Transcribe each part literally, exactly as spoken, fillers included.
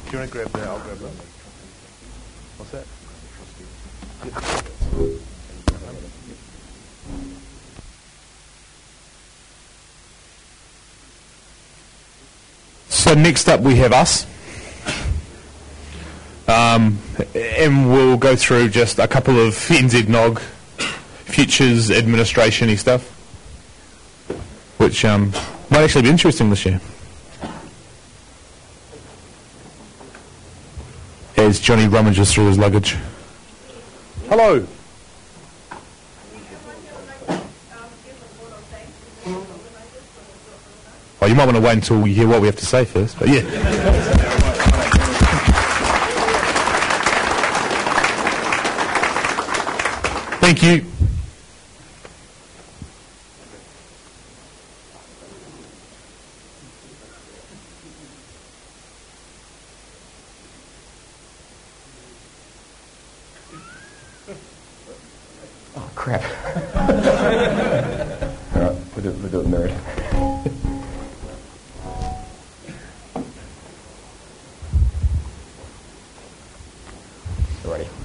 you want to grab that? I'll grab that. What's that? So next up we have us. Um, and we'll go through just a couple of N Z N O G futures administration-y stuff, which um, might actually be interesting this year. As Johnny rummages through his luggage. Hello. Oh, you might want to wait until you hear what we have to say first, but yeah. Thank you. Oh, crap. All right, we'll do, we'll do it mirrored. Alrighty.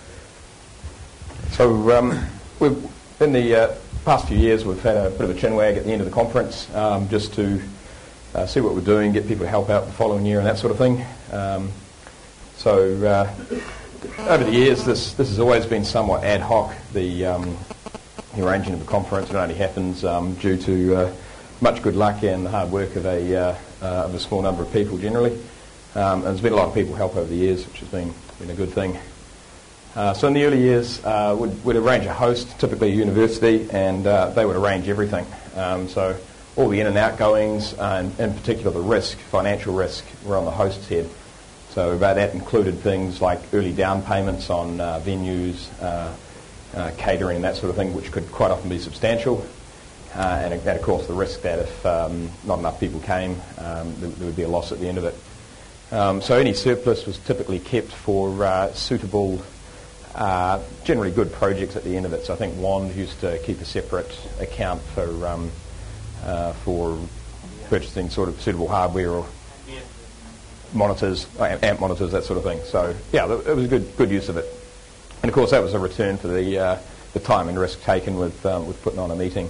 So um, we've, in the uh, past few years, we've had a bit of a chinwag at the end of the conference, um, just to uh, see what we're doing, get people to help out the following year and that sort of thing. Um, so uh, over the years, this this has always been somewhat ad hoc. The, um, the arranging of the conference, it only happens um, due to uh, much good luck and the hard work of a uh, uh, of a small number of people generally. Um, and there's been a lot of people help over the years, which has been been a good thing. Uh, so in the early years, uh, we'd, we'd arrange a host, typically a university, and uh, they would arrange everything. Um, so all the in and out goings, uh, and in particular the risk, financial risk, were on the host's head. So uh, that included things like early down payments on uh, venues, uh, uh, catering, that sort of thing, which could quite often be substantial. Uh, and, and of course the risk that if um, not enough people came, um, there, there would be a loss at the end of it. Um, so any surplus was typically kept for uh, suitable, uh, generally good projects at the end of it. So I think WAND used to keep a separate account for um, uh, for purchasing sort of suitable hardware or monitors, amp monitors, that sort of thing. So yeah, it was a good good use of it. And of course that was a return for the uh, the time and risk taken with um, with putting on a meeting.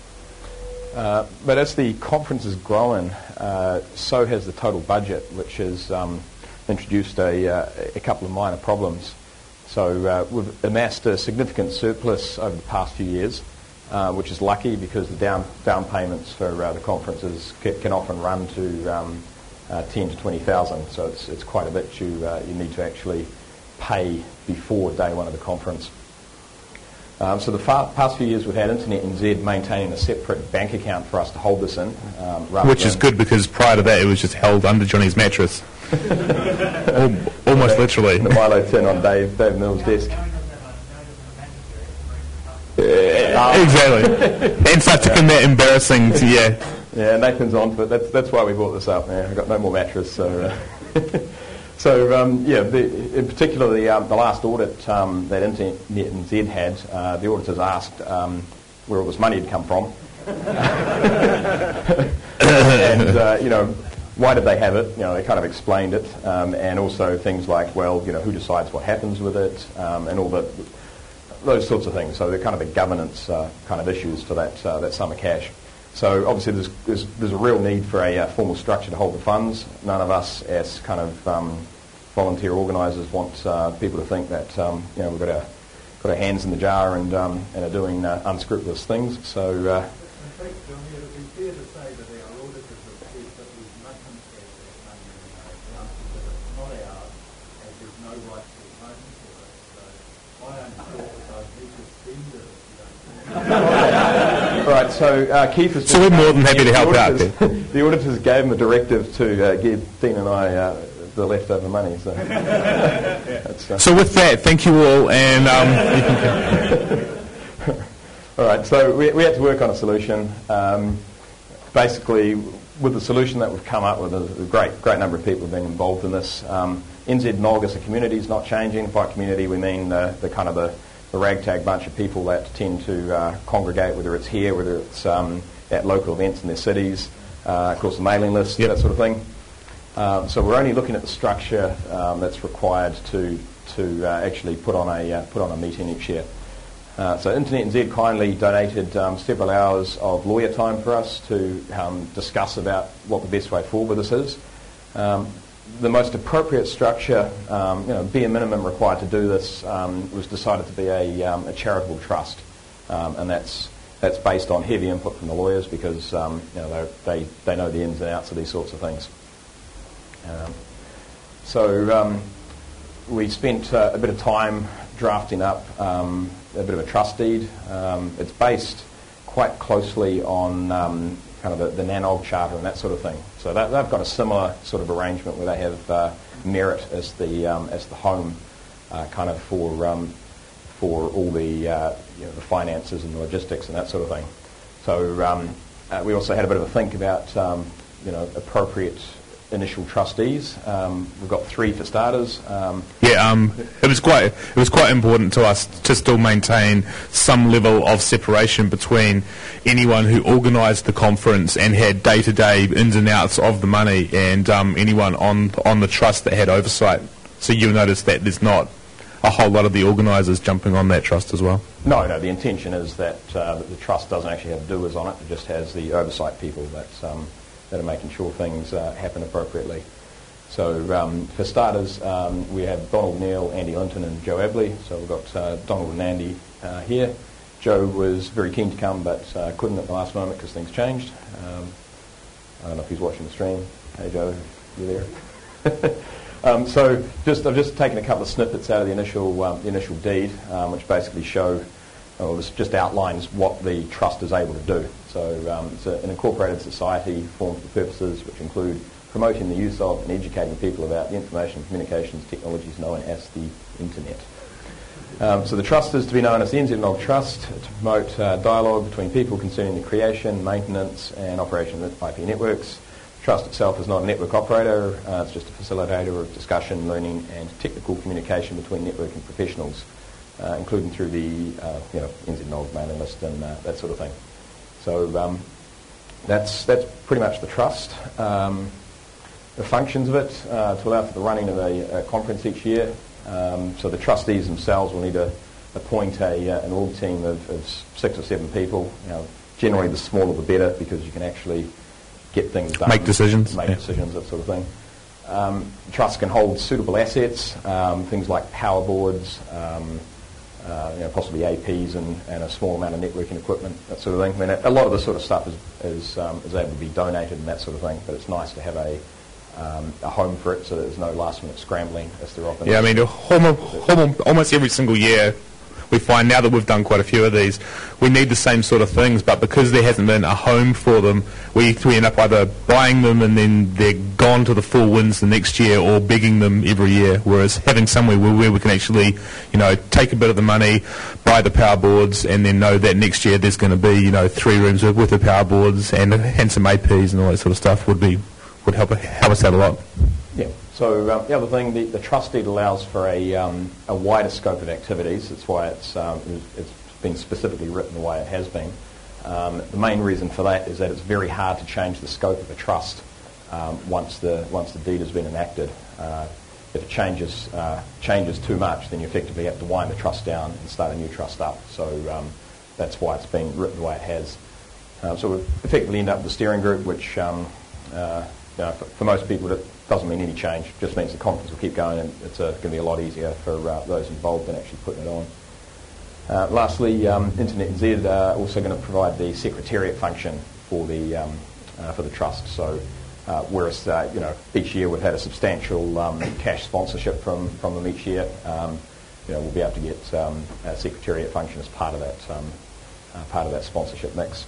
Uh, but as the conference has grown, uh, so has the total budget, which has um, introduced a, uh, a couple of minor problems. So uh, we've amassed a significant surplus over the past few years, uh, which is lucky because the down down payments for uh, the conferences can, can often run to um, uh, ten to twenty thousand. So it's it's quite a bit you uh, you need to actually pay before day one of the conference. Um, so the far, past few years we've had Internet N Z maintaining a separate bank account for us to hold this in. Um, Which is good because prior to that it was just held under Johnny's mattress. Al- almost literally. The Milo tin on Dave, Dave Mills' desk. Uh, exactly. And such yeah. that embarrassing to, yeah. Yeah, Nathan's on to it. That's, that's why we brought this up. Yeah, I've got no more mattress, so... Uh, So, um, yeah, the, in particular, the, um, the last audit um, that Internet N Z had, uh, the auditors asked um, where all this money had come from. and, uh, you know, why did they have it? You know, they kind of explained it. Um, and also things like, well, you know, who decides what happens with it, um, and all the, those sorts of things. So they're kind of the governance uh, kind of issues for that, uh, that sum of cash. So obviously there's, there's, there's a real need for a uh, formal structure to hold the funds. None of us as kind of um, volunteer organisers want uh, people to think that um, you know we've got our, got our hands in the jar and, um, and are doing uh, unscrupulous things. So. Uh, Right, so uh, Keith has... So we're more than happy to help out. The auditors gave him a directive to uh, give Dean and I uh, the leftover money. So, that's, uh, so with that, thank you all, and um, you can all right. So we, we had to work on a solution. Um, basically, with the solution that we've come up with, a great great number of people have been involved in this. Um, N Z N O G as a community is not changing. By community, we mean the, the kind of the the ragtag bunch of people that tend to uh, congregate, whether it's here, whether it's um, at local events in their cities, uh, of course the mailing list, yep. that sort of thing. Um, so we're only looking at the structure um, that's required to to uh, actually put on a uh, put on a meeting each year. Uh, so Internet N Z kindly donated um, several hours of lawyer time for us to um, discuss about what the best way forward with this is. Um, the most appropriate structure, um, you know, bare minimum required to do this, um, was decided to be a, um, a charitable trust, um, and that's that's based on heavy input from the lawyers because um, you know they they know the ins and outs of these sorts of things. Um, so um, we spent uh, a bit of time drafting up um, a bit of a trust deed. Um, it's based quite closely on um, kind of the, the N A N O G charter and that sort of thing. So that, they've got a similar sort of arrangement where they have uh, Merit as the um, as the home uh, kind of for um, for all the uh, you know, the finances and the logistics and that sort of thing. So um, uh, we also had a bit of a think about um, you know appropriate initial trustees. Um, we've got three for starters. Um, Yeah, um, it was quite it was quite important to us to still maintain some level of separation between anyone who organised the conference and had day-to-day ins and outs of the money, and um, anyone on on the trust that had oversight. So you'll notice that there's not a whole lot of the organisers jumping on that trust as well. No, no. The intention is that, uh, that the trust doesn't actually have doers on it. It just has the oversight people that um, that are making sure things uh, happen appropriately. So um, for starters, um, we have Donald Neal, Andy Linton and Joe Abley. So we've got uh, Donald and Andy uh, here. Joe was very keen to come but uh, couldn't at the last moment because things changed. Um, I don't know if he's watching the stream. Hey Joe, you there? um, so just I've just taken a couple of snippets out of the initial um, the initial deed, um, which basically show, well, this just outlines what the trust is able to do. So um, it's a, an incorporated society formed for purposes which include promoting the use of and educating people about the information and communications technologies known as the Internet. Um, so the trust is to be known as the N Z N O G Trust to promote uh, dialogue between people concerning the creation, maintenance and operation of I P networks. The trust itself is not a network operator, uh, it's just a facilitator of discussion, learning and technical communication between networking professionals, uh, including through the uh, you know, N Z N O G mailing list and uh, that sort of thing. So um, that's that's pretty much the trust. Um, the functions of it uh, to allow for the running of a, a conference each year. Um, so the trustees themselves will need to appoint a, uh, an org team of, of six or seven people. You know, generally the smaller the better because you can actually get things done. Make decisions. Make yeah. decisions, that sort of thing. Um, trusts can hold suitable assets, um, things like power boards, um, Uh, you know, possibly A Ps and, and a small amount of networking equipment, that sort of thing. I mean, a lot of this sort of stuff is is, um, is able to be donated and that sort of thing, but it's nice to have a um, a home for it so that there's no last minute scrambling as there often Yeah, is. I mean, almost, almost every single year we find now that we've done quite a few of these, we need the same sort of things, but because there hasn't been a home for them, we, we end up either buying them and then they're gone to the full winds the next year, or begging them every year, whereas having somewhere where, where we can actually, you know, take a bit of the money, buy the power boards, and then know that next year there's going to be, you know, three rooms with, with the power boards and, and some A Ps and all that sort of stuff would be would help, help us out a lot. Yeah. So um, the other thing, the, the trust deed allows for a, um, a wider scope of activities. That's why it's, um, it's been specifically written the way it has been. Um, the main reason for that is that it's very hard to change the scope of a trust um, once the once the deed has been enacted. Uh, if it changes uh, changes too much, then you effectively have to wind the trust down and start a new trust up. So um, that's why it's been written the way it has. Uh, so we effectively end up with a steering group, which um, uh, you know, for, for most people it doesn't mean any change. It just means the conference will keep going, and it's uh, going to be a lot easier for uh, those involved than actually putting it on. Uh, lastly, um, Internet N Z are uh, also going to provide the secretariat function for the um, uh, for the trust. So, uh, whereas uh, you know each year we've had a substantial um, cash sponsorship from from them each year, um, you know we'll be able to get um, a secretariat function as part of that um, uh, part of that sponsorship mix.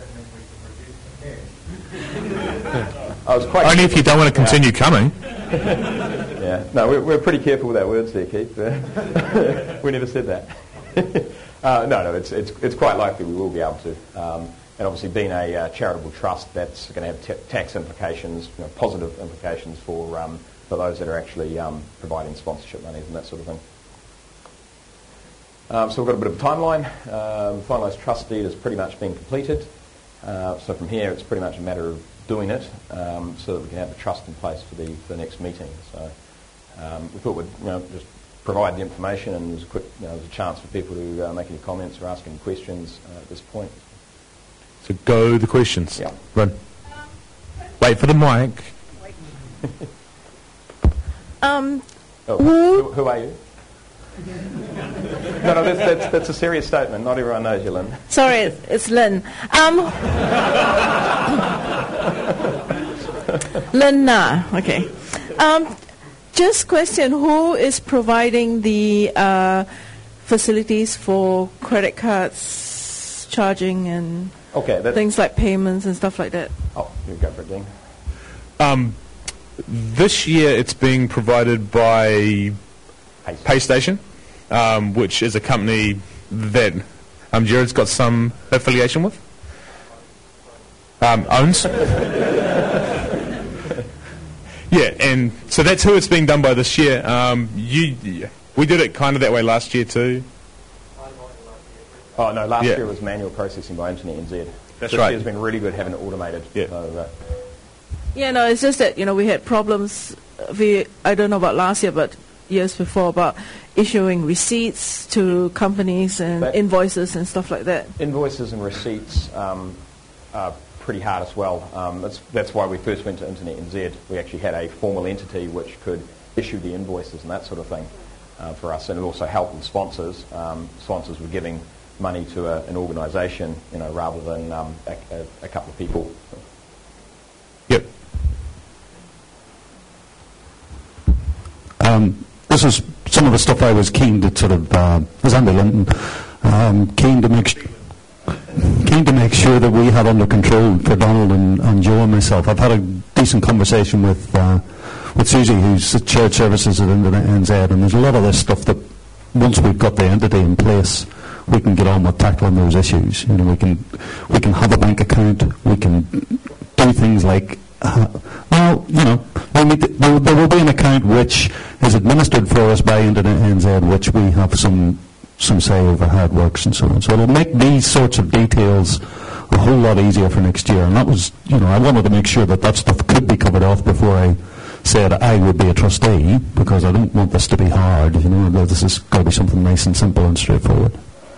I was quite Only if you don't want to continue yeah. coming. Yeah, no, we're, we're pretty careful with our words there, Keith. We never said that. uh, no, no, it's, it's it's quite likely we will be able to. Um, and obviously, being a uh, charitable trust, that's going to have t- tax implications, you know, positive implications for um, for those that are actually um, providing sponsorship monies and that sort of thing. Um, so we've got a bit of a timeline. Um, the finalised trust deed has pretty much been completed. Uh, so from here, it's pretty much a matter of doing it um, so that we can have the trust in place for the, for the next meeting. So um, we thought we'd you know, just provide the information, and there's a, quick, you know, there's a chance for people to uh, make any comments or ask any questions uh, at this point. So go the questions. Yeah. Run. Wait for the mic. Um, oh, who, who are you? no, no, that's, that's, that's a serious statement. Not everyone knows you, Lynn. Sorry, it's, it's Lynn. Um, Lynn Na, okay. Um, just question, who is providing the uh, facilities for credit cards charging and okay, that's, things like payments and stuff like that? Oh, you go for it, Dean. Um, this year it's being provided by PayStation, um, which is a company that um, Jared's got some affiliation with, um, owns. Yeah, and so that's who it's being done by this year. Um, you, we did it kind of that way last year too. Oh no, last yeah. year was manual processing by Internet N Z. That's this right. This year's been really good having it automated. Yeah. So, uh, Yeah, no, it's just that, you know, we had problems, we, I don't know about last year, but years before, about issuing receipts to companies and That invoices and stuff like that. Invoices and receipts um, are pretty hard as well. Um, that's, that's why we first went to Internet N Z. We actually had a formal entity which could issue the invoices and that sort of thing uh, for us, and it also helped with sponsors. Um, sponsors were giving money to a, an organisation, you know, rather than um, a, a, a couple of people. Yep. Um, this is some of the stuff I was keen to sort of, uh, was Andy Linton, um, keen to make keen to make sure that we had under control for Donald and, and Joe and myself. I've had a decent conversation with uh, with Susie, who's the shared services at Internet N Z, and there's a lot of this stuff that once we've got the entity in place, we can get on with tackling those issues. You know, we can we can have a bank account, we can do things like Uh, well, you know, there, there will be an account which is administered for us by Internet N Z, which we have some some say over how it works and so on. So it'll make these sorts of details a whole lot easier for next year. And that was, you know, I wanted to make sure that that stuff could be covered off before I said I would be a trustee, because I don't want this to be hard. You know, this has got to be something nice and simple and straightforward.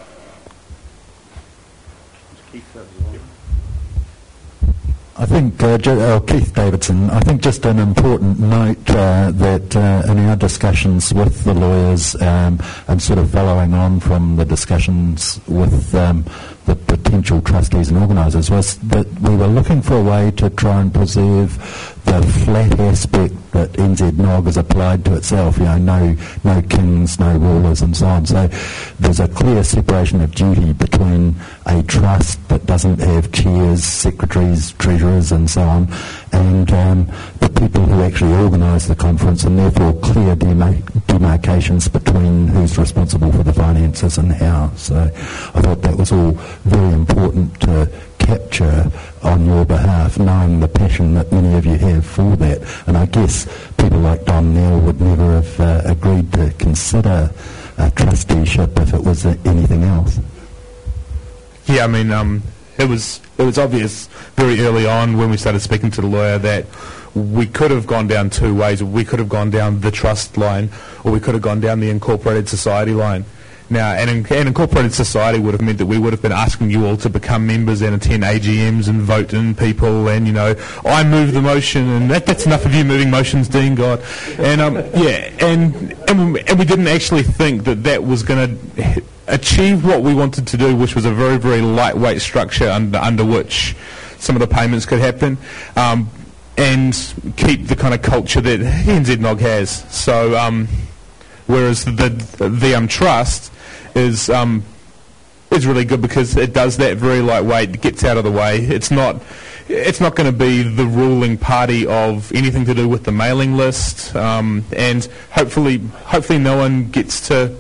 I think, uh, uh, Keith Davidson, I think just an important note uh, that uh, in our discussions with the lawyers um, and sort of following on from the discussions with um, the potential trustees and organisers was that we were looking for a way to try and preserve the flat aspect that N Z N O G has applied to itself, you know, no, no kings, no rulers and so on. So there's a clear separation of duty between a trust that doesn't have chairs, secretaries, treasurers and so on, and um, the people who actually organise the conference, and therefore clear demar- demarcations between who's responsible for the finances and how. So I thought that was all very important to capture on your behalf, knowing the passion that many of you have for that. And I guess people like Don Neal would never have uh, agreed to consider a trusteeship if it was uh, anything else. Yeah, I mean, um, it was it was obvious very early on when we started speaking to the lawyer that we could have gone down two ways. We could have gone down the trust line, or we could have gone down the incorporated society line. Now, an, an incorporated society would have meant that we would have been asking you all to become members and attend A G Ms and vote in people, and, you know, I move the motion, and that, that's enough of you moving motions, Dean God. And, um, yeah, and, and, we, and we didn't actually think that that was going to achieve what we wanted to do, which was a very, very lightweight structure under, under which some of the payments could happen, um, and keep the kind of culture that N Z N O G has. So, um, whereas the, the, the um, trust is um, is really good because it does that very lightweight, it gets out of the way. It's not it's not going to be the ruling party of anything to do with the mailing list, um, and hopefully hopefully no one gets to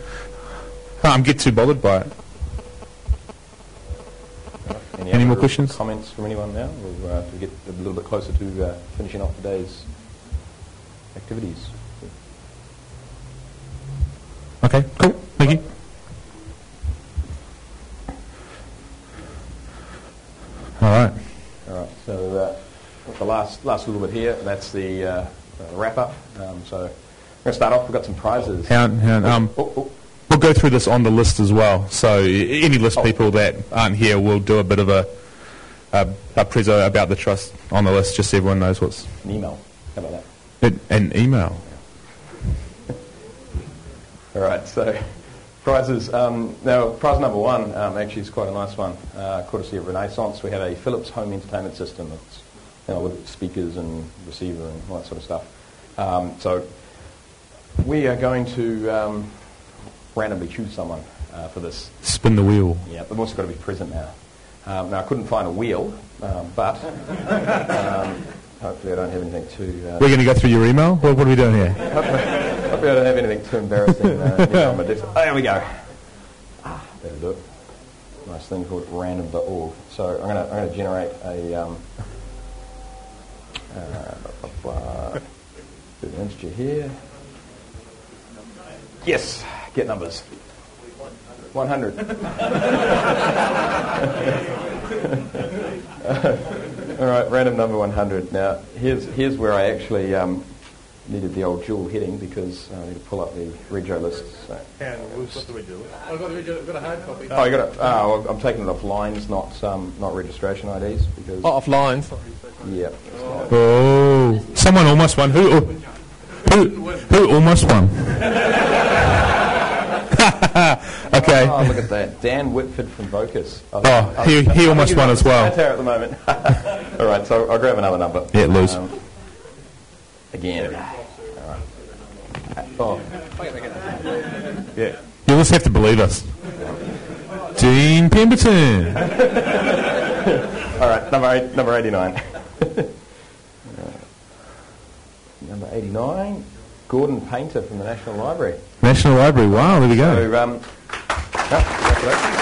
um, get too bothered by it. Any, Any more questions? Comments from anyone now? We'll uh, to get a little bit closer to uh, finishing off today's activities. Okay, cool. Thank you. All right. All right. So uh, the last last little bit here, that's the uh, uh, wrap-up. Um, so we're going to start off. We've got some prizes. Hang on, hang on, um, Oh, oh. We'll go through this on the list as well. So i- any list Oh. people that aren't here, we'll do a bit of a, a, a prezzo about the trust on the list, just so everyone knows what's An email. How about that? it, an email. All right, so prizes. Um, now, prize number one um, actually is quite a nice one, uh, courtesy of Renaissance. We have a Philips home entertainment system that's, you know, with speakers and receiver and all that sort of stuff. Um, so we are going to um, randomly choose someone uh, for this. Spin the wheel. Yeah, they've also got to be present now. Um, now, I couldn't find a wheel, um, but um, hopefully I don't have anything too... Uh, We're going to go through your email? What, what are we doing here? Hopefully I don't have anything too embarrassing. Uh, here on my desk. Oh, there we go. Ah, that'll do it. Nice thing called random dot org. So I'm going to I'm going to generate a um, uh, blah, blah, blah. Do an integer here. Yes, get numbers. one hundred. All right, random number one hundred. Now here's here's where I actually um, needed the old dual heading because I need to pull up the rego list. So. What do we do? I've got a hard copy. Oh, you got it. Oh, I'm taking it off lines, not um, not registration I Ds because. Oh, off lines. Yeah. Oh, someone almost won. Who? Who? Who almost won? Okay. Oh, look at that. Dan Whitford from Vocus. I Oh, I he- he I almost think won he's as well. on Satire at the moment. All right, so I'll grab another number. Yeah, lose. Um, again. All right. Oh. Yeah. You'll just have to believe us. Dean Pemberton. All right, number eight, number eighty-nine. Number eighty-nine, Gordon Painter from the National Library. National Library. Wow, there we go. So, um, oh, congratulations.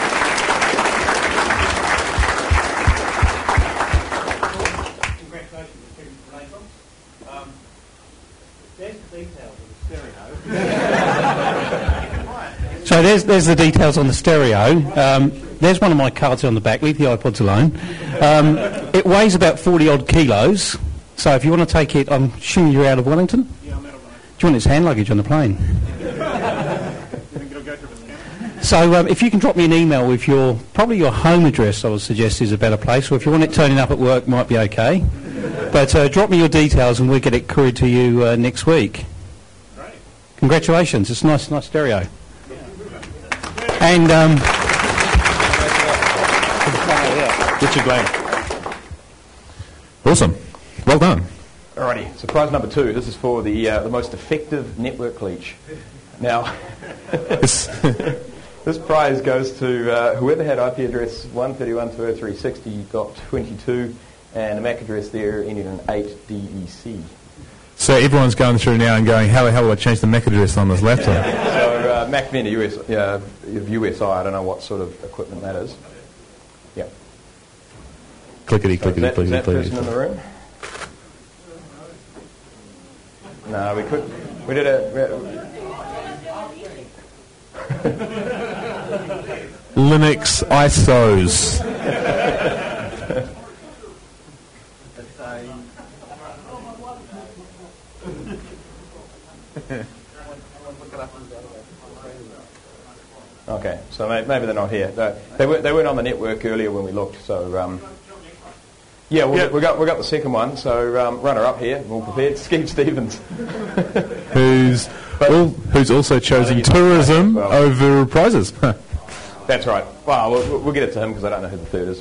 Congratulations to Kevin from Renaissance. Um, there's the details of the stereo. So there's, there's the details on the stereo. Um, there's one of my cards on the back. Leave the iPods alone. Um, it weighs about forty odd kilos. So if you want to take it, I'm assuming you're out of Wellington? Yeah, I'm out of Wellington. Do you want its hand luggage on the plane? So um, if you can drop me an email with your, probably your home address, I would suggest is a better place. Or if you want it turning up at work, might be okay. But uh, drop me your details and we'll get it couried to you uh, next week. Great. Congratulations. It's a nice, nice stereo. And um, Richard Glenn. Awesome. Well done. Alrighty, so prize number two. This is for the uh, the most effective network leech. Now, It's- this prize goes to uh, whoever had I P address one thirty-one dot two oh three dot sixty dot twenty-two and a M A C address there ending in eight D E C. so everyone's going through now and going, how the hell do I change the M A C address on this laptop? So uh, Mac vendor U S, uh, U S I, I don't know what sort of equipment that is. Yeah. Clickety, So is clickety, that, is that clickety, person in clickety. the room? No, we could. We did a. Linux I S Os. Okay, so may, maybe they're not here. They, they, were, they weren't on the network earlier when we looked, so um, yeah, we Yeah. we got we got the second one. So um, runner up here, all prepared. Steve Stevens. who's al- who's also chosen he's- tourism well. over prizes. That's right. Well, we'll, we'll get it to him because I don't know who the third is.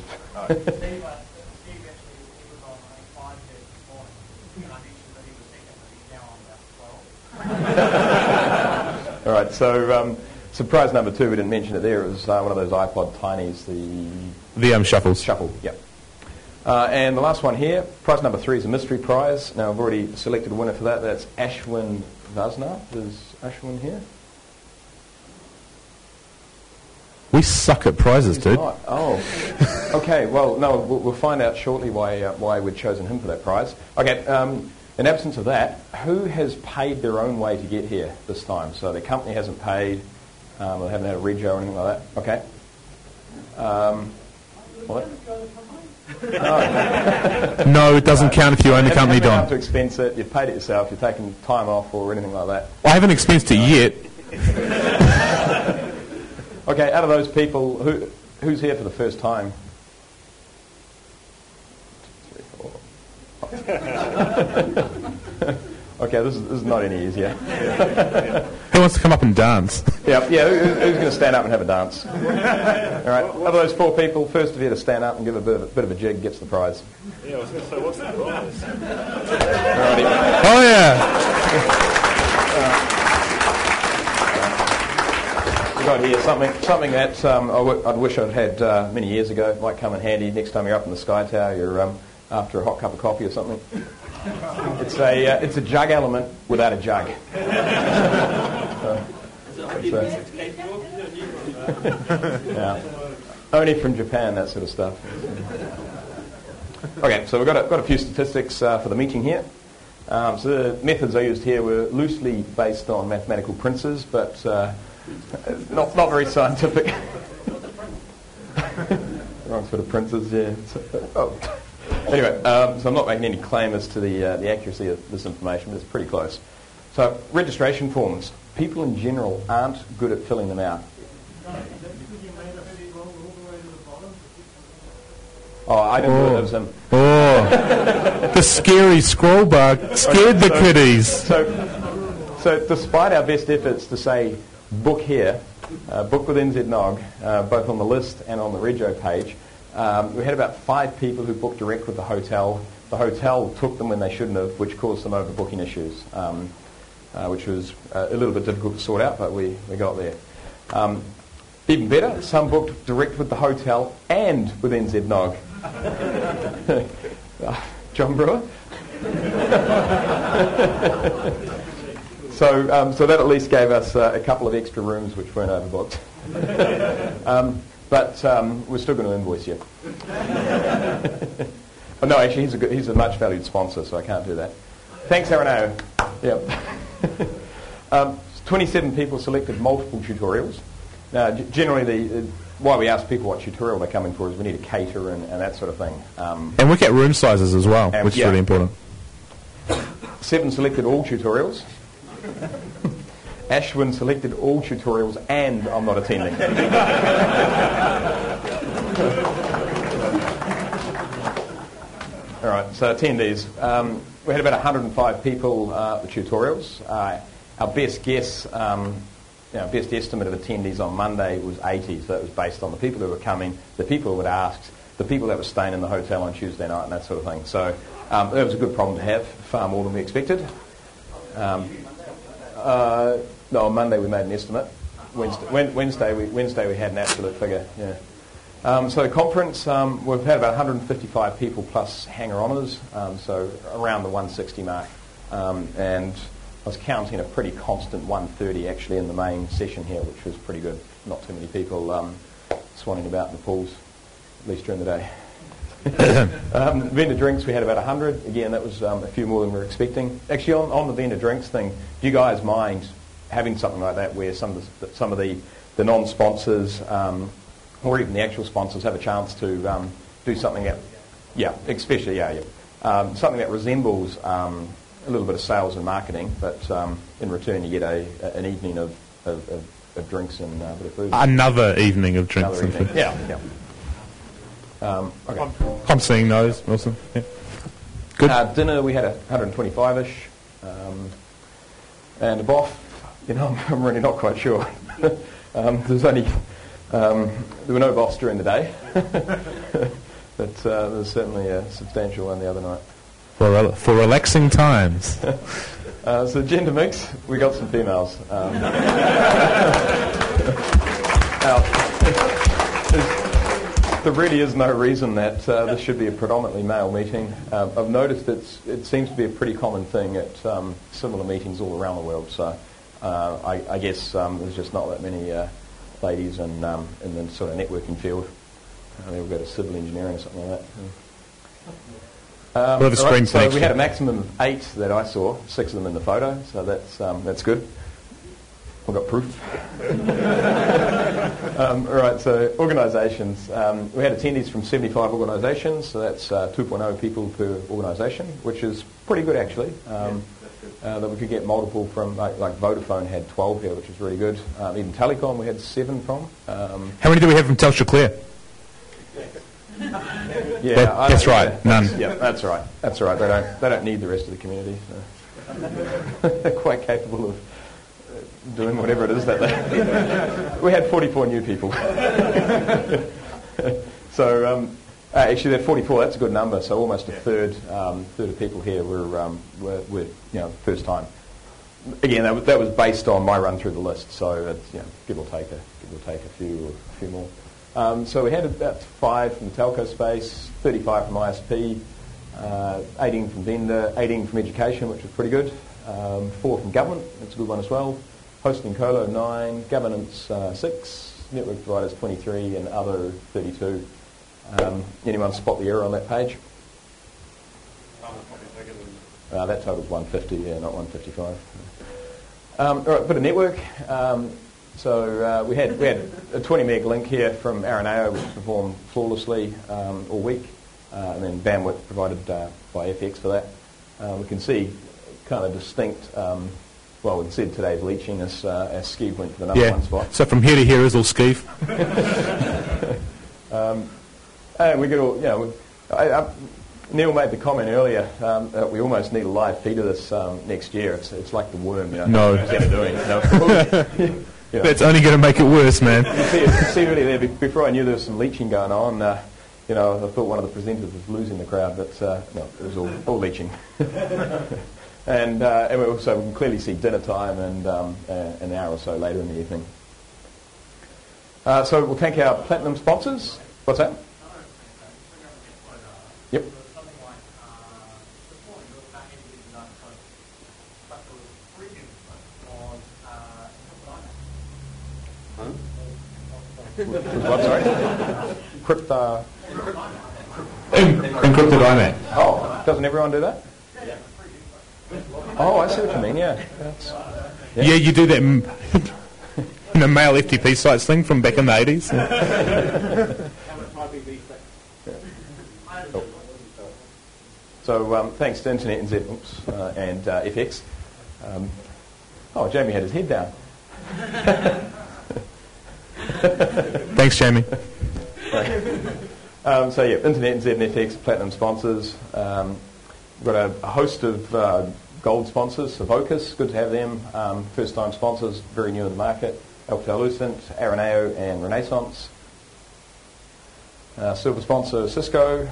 All right, so um, surprise number two, we didn't mention it there. It was uh, one of those iPod Tinies, the The um, shuffles. Shuffle, yep. Uh, and the last one here, prize number three is a mystery prize. Now, I've already selected a winner for that. That's Ashwin Vasna. Is Ashwin here? We suck at prizes, dude. Right. Oh, okay. Well, no, we'll, we'll find out shortly why uh, why we'd chosen him for that prize. Okay. Um, in absence of that, who has paid their own way to get here this time? So the company hasn't paid, um, or they haven't had a rego or anything like that. Okay. Um, what? No, it doesn't count if you own the company, You haven't Don. have to expense it. You've paid it yourself. You're taking time off or anything like that. I haven't expensed it yet. Okay, out of those people, who who's here for the first time? Okay, this is, this is not any easier. Who wants to come up and dance? Yeah, yeah. Who, who's going to stand up and have a dance? All right. Of those four people, first of you to stand up and give a bit of a, bit of a jig gets the prize. Yeah, I was going to say, what's the prize? Alrighty. Oh, yeah. We've got here something something that um, I, w- I wish I'd had uh, many years ago. It might come in handy next time you're up in the Sky Tower. You're um, after a hot cup of coffee or something. It's a uh, it's a jug element without a jug. So, so, yeah. Only from Japan, that sort of stuff. Okay, so we've got a, got a few statistics uh, for the meeting here. Um, so the methods I used here were loosely based on mathematical princes, but uh, not not very scientific. Wrong sort of princes, yeah. So, oh. Anyway, um, so I'm not making any claim as to the uh, the accuracy of this information, but it's pretty close. So registration forms. People in general aren't good at filling them out. Oh, I didn't do it. It was him. Oh, the scary scroll bar scared the so, kiddies. So, so despite our best efforts to say book here, uh, book with N Z N O G, uh, both on the list and on the Rego page, um, we had about five people who booked direct with the hotel. The hotel took them when they shouldn't have, which caused some overbooking issues, um, uh, which was uh, a little bit difficult to sort out, but we, we got there. Um, even better, some booked direct with the hotel and with N Z N O G. uh, John Brewer? so, um, so that at least gave us uh, a couple of extra rooms which weren't overbooked. um, but um, we're still going to invoice you. Oh, no, actually, he's a, good, he's a much valued sponsor, so I can't do that. Thanks, Aaron. Yep. um, twenty-seven people selected multiple tutorials. Now, g- generally, the uh, why we ask people what tutorial they're coming for is we need a cater and, and that sort of thing. Um, And work out room sizes as well, And- which is yeah. really important. Seven selected all tutorials. Ashwin selected all tutorials and I'm not attending. All right, so attendees. Um, we had about one hundred five people uh, at the tutorials. Uh, our best guess, um, you know, best estimate of attendees on Monday was eighty, so that was based on the people who were coming, the people who had asked, the people that were staying in the hotel on Tuesday night and that sort of thing. So um, that was a good problem to have, far more than we expected. Um, uh, no, on Monday we made an estimate. Wednesday, Wednesday, we, Wednesday we had an absolute figure, yeah. Um, so conference, um, we've had about one hundred fifty-five people plus hanger-oners, um, so around the one sixty mark. Um, and I was counting a pretty constant one thirty actually in the main session here, which was pretty good. Not too many people um, swanning about in the pools, at least during the day. um, vendor drinks, we had about one hundred. Again, that was um, a few more than we were expecting. Actually, on, on the vendor drinks thing, do you guys mind having something like that where some of the, some of the, the non-sponsors um, or even the actual sponsors have a chance to um, do something that, yeah, especially, yeah, yeah, um, something that resembles um, a little bit of sales and marketing, but um, in return you get a, a an evening of, of, of, of drinks and uh, a bit of food. Another evening of drinks Another and evening. food. Yeah, yeah. Um, okay. I'm seeing those, Wilson. Yeah. Good. Uh, dinner, we had a one hundred twenty-five-ish. Um, and a B O F, you know, I'm, I'm really not quite sure. um, there's only, um, there were no B O Fs during the day. but uh, there was certainly a substantial one the other night. For, rel- for relaxing times. uh, so gender mix, we got some females. Um, now, there really is no reason that uh, this should be a predominantly male meeting. Uh, I've noticed it's, it seems to be a pretty common thing at um, similar meetings all around the world. So uh, I, I guess um, there's just not that many uh, ladies in, um, in the sort of networking field. Uh, they all go to civil engineering or something like that. Um, We'll have a screen right, so connection. we had a maximum of eight that I saw, six of them in the photo, so that's um, that's good. I've got proof. um, all right, so organisations. Um, we had attendees from seventy-five organisations, so that's uh, two point oh people per organisation, which is pretty good actually. Um, uh, that we could get multiple from, like, like Vodafone had twelve here, which is really good. Um, even Telecom we had seven from. Um, How many do we have from Telstra Clear? yeah, That- I that's don't- right, yeah, none. that's- Yeah, that's right. That's right. They don't. They don't need the rest of the community. So. They're quite capable of doing whatever it is that they... We had forty-four new people. so, um, uh, actually, they're forty-four. That's a good number. So almost a third, um, third of people here were, um, were, were, you know, first time. Again, that was, that was based on my run through the list. So, it's, you know, give or take a, give or take a few, or a few more. Um, so we had about five from the telco space, thirty-five from I S P, uh, eighteen from vendor, eighteen from education, which was pretty good. Um, four from government. That's a good one as well. Hosting colo nine, governance uh, six, network providers twenty-three, and other thirty-two. Um, anyone spot the error on that page? Uh, that totals one hundred fifty, yeah, not one hundred fifty-five. Um, all right, bit of network. Um, so uh, we had we had a twenty meg link here from Araneo, which performed flawlessly um, all week, uh, and then bandwidth provided uh, by F X for that. Uh, we can see kind of distinct. Um, Well, we said today's leeching as, uh, as Skeeve went for the number Yeah. one spot. So from here to here is all Skeeve. um, and we get all, you know, I, I, Neil made the comment earlier um, that we almost need a live feed of this um, next year. It's it's like the worm, you know. No. Instead of doing, you know. You know. That's only going to make it worse, man. You see, you see really there, be- before I knew there was some leeching going on, uh, you know, I thought one of the presenters was losing the crowd, but uh, no, it was all, all leeching. And, uh, and we also we can clearly see dinner time and um, uh, an hour or so later in the evening. Uh, so we'll thank our platinum sponsors. What's that? Yep. What, sorry? Crypto. Encrypted iMac. Oh, doesn't everyone do that? Oh, I see what you mean, yeah. That's, Yeah. yeah, you do that in, in the male F T P sites thing from back in the eighties. Cool. So um, thanks to Internet N Z oops, uh, and uh, F X. Um, oh, Jamie had his head down. Thanks, Jamie. um, so yeah, Internet N Z and F X, platinum sponsors. Um, we've got a, a host of uh, gold sponsors, so Vocus, good to have them. Um, first time sponsors, very new in the market. Alcatel-Lucent, Araneo and Renaissance. Uh, silver sponsor, Cisco.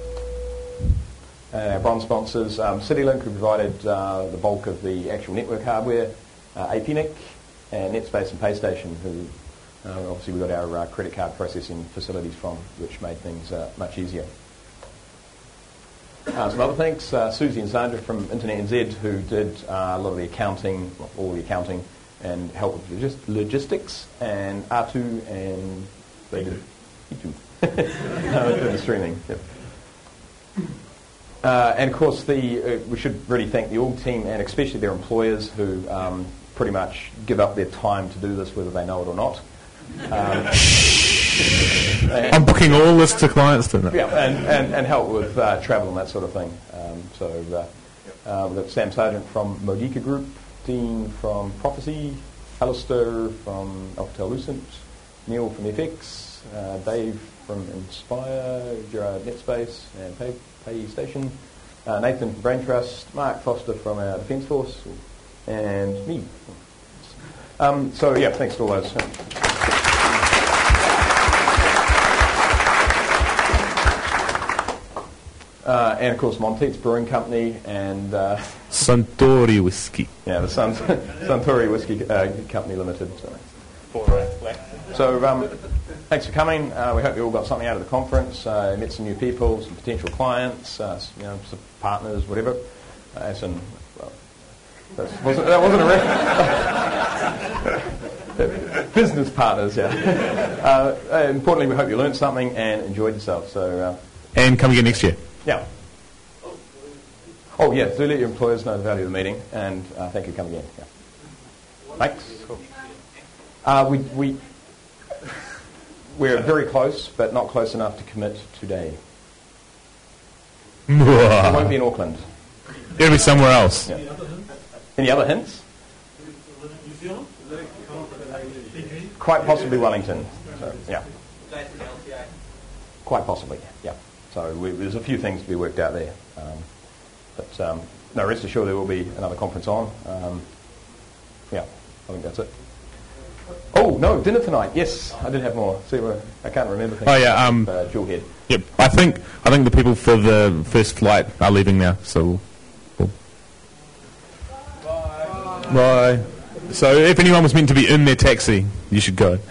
And our bronze sponsors, um, CityLink, who provided uh, the bulk of the actual network hardware. Uh, A P N I C and NetSpace and PayStation, who uh, obviously we got our uh, credit card processing facilities from, which made things uh, much easier. Uh, some other things, uh, Susie and Sandra from Internet N Z, who did uh, a lot of the accounting, well, all the accounting, and help with logis- logistics, and R two and they did E two. No, they did the streaming. Yep. Uh, and of course, the uh, we should really thank the org team and especially their employers who um, pretty much give up their time to do this, whether they know it or not. Um, I'm booking all this to clients tonight. Yeah, and, and, and help with uh, travel and that sort of thing. Um, so uh, uh, we've got Sam Sargent from Modica Group, Dean from Prophecy, Alistair from Alcatel-Lucent, Neil from F X, uh, Dave from Inspire, Gerard NetSpace and Pay, PayStation, uh, Nathan from Brain Trust, Mark Foster from our Defence Force, and me. Um, so yeah, thanks to all those. Uh, and of course Monteith's Brewing Company and uh, Suntory Whiskey. yeah, the Sun- Suntory Whiskey uh, Company Limited. So, so um, thanks for coming. Uh, we hope you all got something out of the conference. Uh, met some new people, some potential clients, uh, you know, some partners, whatever. Uh, some, well, that wasn't that wasn't a re- business partners. Yeah. Uh, uh, importantly, we hope you learned something and enjoyed yourself. So. Uh, And come again next year. Yeah. Oh, yeah, do let your employers know the value of the meeting, and uh, thank you for coming in. Yeah. Thanks. Uh, we, we, we're very close, but not close enough to commit today. It won't be in Auckland. It'll be somewhere else. Yeah. Any other hints? Quite possibly Wellington. So, yeah. Quite possibly, yeah. So we, there's a few things to be worked out there. Um, but um, no, rest assured there will be another conference on. Um, yeah, I think that's it. Oh, no, dinner tonight. Yes, I did have more. See, well, I can't remember things. Oh, yeah. Um, uh, Jewel Head. Yep. I think I think the people for the first flight are leaving now. So. We'll Bye. Bye. So if anyone was meant to be in their taxi, you should go.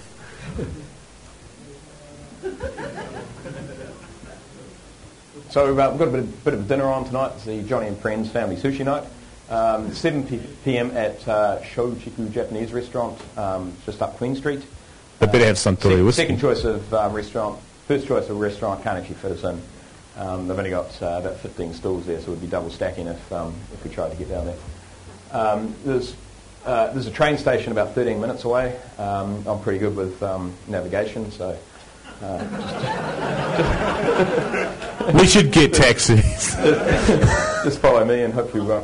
So uh, we've got a bit of, bit of dinner on tonight. It's the Johnny and Friends Family Sushi Night. Um, seven p.m. at uh, Shochiku Japanese Restaurant, um, just up Queen Street. They better have Suntory whiskey. Second choice of um, restaurant, first choice of restaurant can't actually fit us in. Um, they've only got uh, about fifteen stalls there, so we'd be double stacking if um, if we tried to get down there. Um, there's uh, there's a train station about thirteen minutes away. Um, I'm pretty good with um, navigation, so. Uh, we should get taxis. Just follow me and hopefully we won't.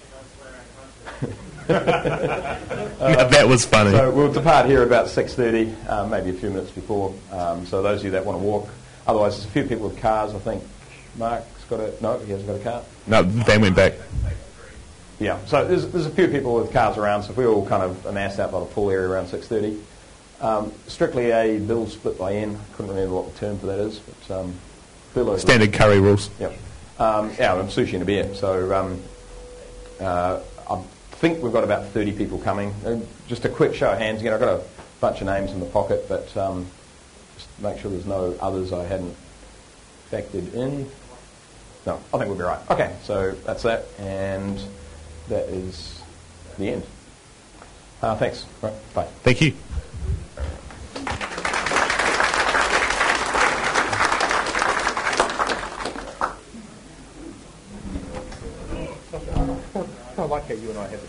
uh, that was funny. So we'll depart here about six thirty, um, maybe a few minutes before. Um, so those of you that want to walk, otherwise there's a few people with cars. I think Mark's got a no, he hasn't got a car. No, they went back. Yeah, so there's there's a few people with cars around. So if we all kind of amass out by the pool area around six thirty, um, strictly a bill split by N. Couldn't remember what the term for that is, but um, bill standard curry rules. Yep. Um, yeah, I'm sushi and a beer. So um, uh, I think we've got about thirty people coming. Uh, just a quick show of hands again. I've got a bunch of names in the pocket, but um, just make sure there's no others I hadn't factored in. No, I think we'll be right. Okay, so that's that, and that is the end. Uh, thanks. Right, bye. Thank you. I like how you and I have it.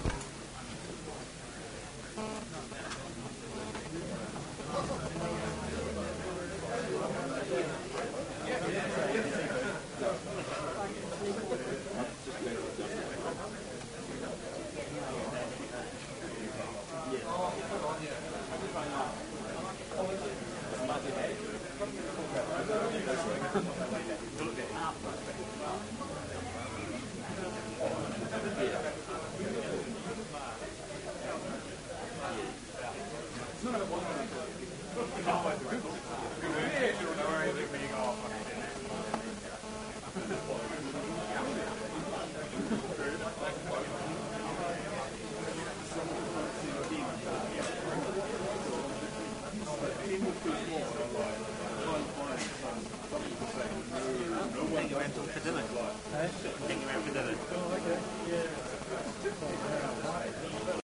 Take you around for dinner.